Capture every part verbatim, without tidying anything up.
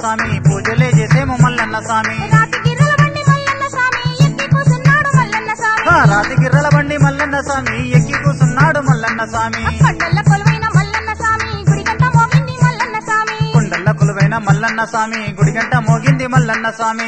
స్వామి పూజలే చేసేము మల్లన్న స్వామి రాతి గిర్రల బండి మల్లన్న స్వామి ఎక్కి కూసున్నాడు మల్లన్న స్వామి ఆ రాతి గిర్రల బండి మల్లన్న స్వామి ఎక్కి కూసున్నాడు మల్లన్న స్వామి కొండల్ల కొలువైన మల్లన్న స్వామి గుడిగంట మోగింది మల్లన్న స్వామి కొండల్ల కొలువైన మల్లన్న స్వామి గుడిగంట మోగింది మల్లన్న స్వామి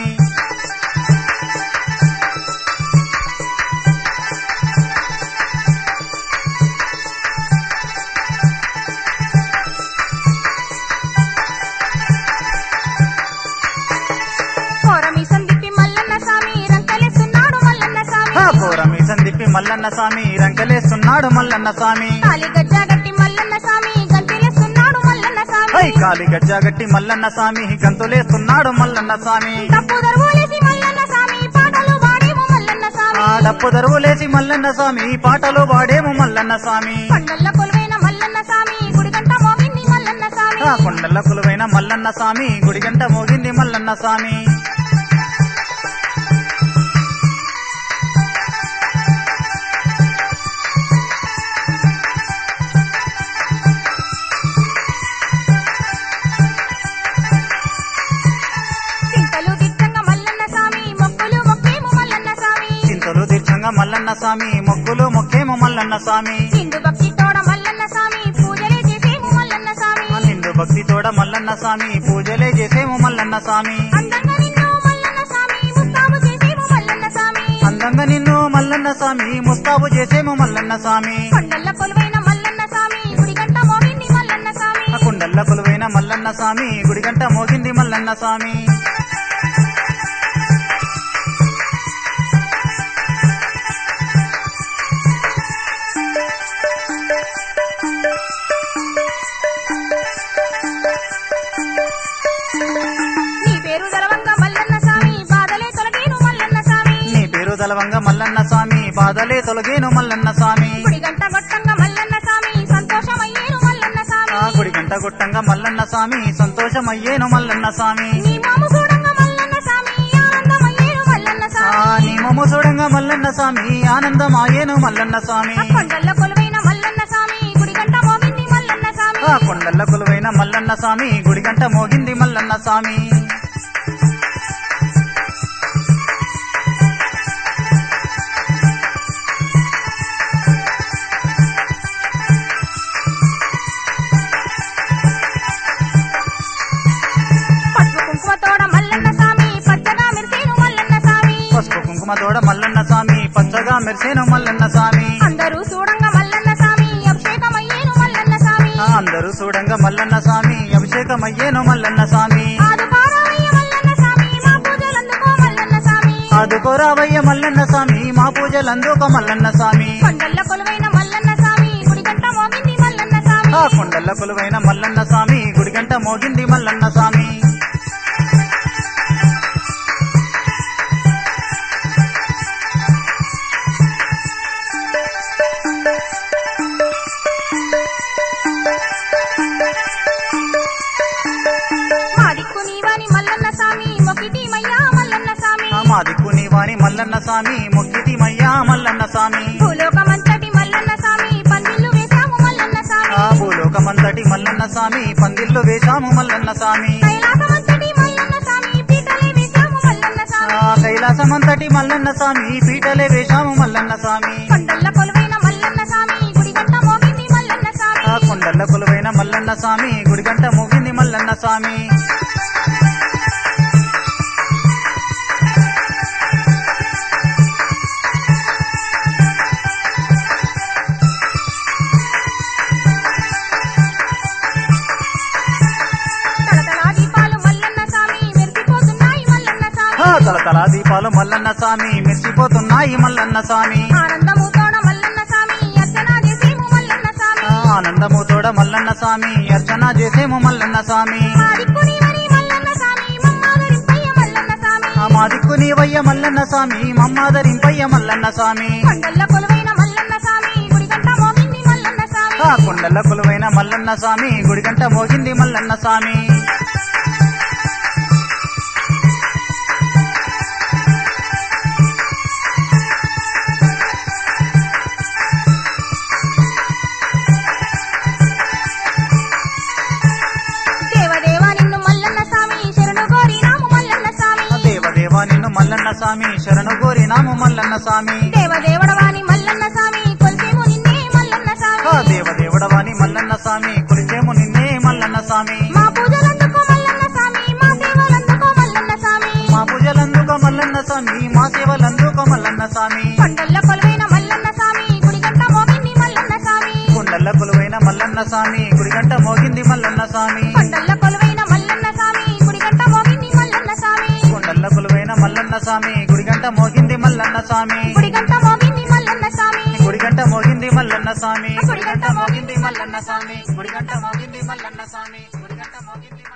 కోరమీసం తిప్పి మల్లన్న స్వామి రంకలేస్తున్నాడు మల్లన్న స్వామి ఆ కోరమీసం తిప్పి మల్లన్న స్వామి రంకలేస్తున్నాడు మల్లన్న స్వామి కాలి గజ్జా గట్టి మల్లన్న స్వామి గంతిలేస్తున్నాడు మల్లన్న స్వామి హై కాలి గజ్జాగట్టి మల్లన్న స్వామి గంతులేస్తున్నాడు మల్లన్న స్వామి తప్పు దరువులేసి మల్లన్న స్వామి పాటలు పాడేము మల్లన్న స్వామి ఆ డప్పు దరువులేసి మల్లన్న స్వామి పాటలు పాడేము మల్లన్న స్వామి కొండల్ల కొలువైన మల్లన్న స్వామి గుడిగంట మోగింది మల్లన్న స్వామి ఆ కొండల్ల కొలువైన మల్లన్న స్వామి గుడిగంట మోగింది మల్లన్న స్వామి చింతలు దిట్టంగా మల్లన్న స్వామి మొక్కులు మొక్కేము మల్లన్న స్వామి చింతలు తీర్చంగా మల్లన్న స్వామి మొక్కులు మొక్కేము మల్లన్న స్వామి సింధు భక్తి తోడ మల్లన్న స్వామి పూజలే చేసేము మల్లన్న స్వామి ఆ నిండు భక్తి తోడ మల్లన్న స్వామి పూజలే చేసేము మల్లన్న స్వామి అందంగా నిన్ను మల్లన్న స్వామి ముస్తాబు చేసేము మల్లన్న స్వామి అందంగా నిన్ను మల్లన్న స్వామి ముస్తాబు చేసేము మల్లన్న స్వామి కొండల్ల కొలువైన మల్లన్న స్వామి గుడిగంట మోగింది మల్లన్న స్వామి ఆ కొండల్ల కొలువైన మల్లన్న స్వామి గుడిగంట మోగింది మల్లన్న స్వామి నీ పేరు దలవంగా మల్లన్న స్వామి బాధలే తొలగేను మల్లన్న స్వామి నీ పేరు దలవంగా మల్లన్న స్వామి బాధలే తొలగేను మల్లన్న స్వామి గుడిగంట గొట్టంగా మల్లన్న స్వామి సంతోషమయ్యేను మల్లన్న స్వామి ఆ గుడి గంట గుట్టంగా మల్లన్న స్వామి సంతోషమయ్యేను మల్లన్న స్వామి నీ మాము చూడంగా మల్లన్న స్వామి ఆనందమయ్యేను మల్లన్న ఆ స్వామి నీ మొమ్ము చూడంగా మల్లన్న స్వామి ఆనందమాయేను మల్లన్న స్వామి ఆ కొండల్ల కొలువైన మల్లన్న స్వామి గుడిగంట మోగింది మల్లన్న స్వామి ఆ కొండల్ల కొలువైన మల్లన్న స్వామి గుడిగంట మోగింది మల్లన్న స్వామి పసుపు కుంకుమ తోడ మల్లన్న స్వామి పచ్చగా మెరిసేను మల్లన్న స్వామి పసుపు కుంకుమ తోడ మల్లన్న స్వామి పచ్చగా మెరిసేను మల్లన్న స్వామి అందరూ చూడంగా మల్లన్న స్వామి అభిషేకమయ్యేను మల్లన్న స్వామి ఆ అందరూ చూడంగా మల్లన్న స్వామి అభిషేకమయ్యేను మల్లన్న స్వామి ఆదుకోరావయ్య మల్లన్న స్వామి మా పూజలందుకో మల్లన్న స్వామి ఆదుకోరావయ్య మల్లన్న స్వామి మా పూజలందుకో మల్లన్న స్వామి కొండల్ల కొలువైన మల్లన్న స్వామి గుడిగంట మోగింది మల్లన్న స్వామి ఆ కొండల్ల కొలువైన మల్లన్న స్వామి గుడిగంట మోగింది మల్లన్న స్వామి మా దిక్కు నీవాని మల్లన్న స్వామి మొక్కిటి మయ్యా మల్లన్న స్వామి ఆ మా దిక్కు నీవాని మల్లన్న స్వామి మొక్కితి మయ్యా మల్లన్న స్వామి భూలోకమంతటి మల్లన్న స్వామి పందిళ్ళు వేశాము మల్లన్న స్వామి ఆ భూలోకమంతటి మల్లన్న స్వామి పందిళ్ళు వేశాము మల్లన్న స్వామి కైలాసమంతటి మల్లన్న స్వామి పీటలే వేశాము మల్లన్న స్వామి ఆ కైలాసమంతటి మల్లన్న స్వామి పీటలే వేశాము మల్లన్న స్వామి కొండల్ల కొలువైన మల్లన్న స్వామి గుడిగంట మోగింది మల్లన్న స్వామి ఆ కొండల్ల కొలువైన మల్లన్న స్వామి గుడిగంట మోగింది మల్లన్న స్వామి తలతలా దీపాలు మల్లన్న స్వామి మెరిసిపోతున్నాయి మల్లన్న స్వామి ఆ తలతల దీపాలు మల్లన్న స్వామి మెరిసిపోతున్నాయి మల్లన్న స్వామి ఆనందము తోడ మల్లన్న స్వామి అర్చన చేసేము మల్లన్న స్వామి ఆ ఆనందము తోడ మల్లన్న స్వామి అర్చన చేసేము మల్లన్న స్వామి మా దిక్కు నీవని మల్లన్న స్వామి మమ్మాదరింపయ్య మల్లన్న స్వామి ఆ మా దిక్కు నీవయ్య మల్లన్న స్వామి మమ్మాదరింపయ్య మల్లన్న స్వామి కొండల్ల కొలువైన మల్లన్న స్వామి గుడిగంట మోగింది మల్లన్న స్వామి ఆ కొండల కొలువైన మల్లన్న స్వామి గుడిగంట మోగింది మల్లన్న స్వామి దేవదేవ నిన్ను మల్లన్న స్వామి శరణు స్వామి శరణు కోరినాము మల్లన్న స్వామి దేవదేవుడవాని మల్లన్న స్వామి కొలిసేము నిన్నే మల్లన్న స్వామి ఆ దేవదేవుడవాని మల్లన్న స్వామి కొలిచేము నిన్నే మల్లన్న స్వామి మా పూజలందుకో మల్లన్న స్వామి మా సేవలందుకో మల్లన్న స్వామి మా పూజలందుకో మల్లన్న స్వామి మా సేవలందుకో మల్లన్న స్వామి కొండల్ల కొలువైన మల్లన్న స్వామి గుడిగంట మోగింది మల్లన్న స్వామి కొండల్ల కొలువైన మల్లన్న స్వామి గుడిగంట మోగింది మల్లన్న స్వామి కొండల్ల కొలువైన మల్లన్న స్వామి గుడిగంట మోగింది మల్లన్న స్వామి కొండల్ల కొలువైన మల్లన్న స్వామి గుడిగంట మోగింది మల్లన్న స్వామి గుడిగంట మోగింది మల్లన్న స్వామి గుడిగంట మోగింది మల్లన్న స్వామి గుడిగంట మోగింది మల్లన్న స్వామి గుడిగంట మోగింది మల్లన్న స్వామి గుడిగంట మోగింది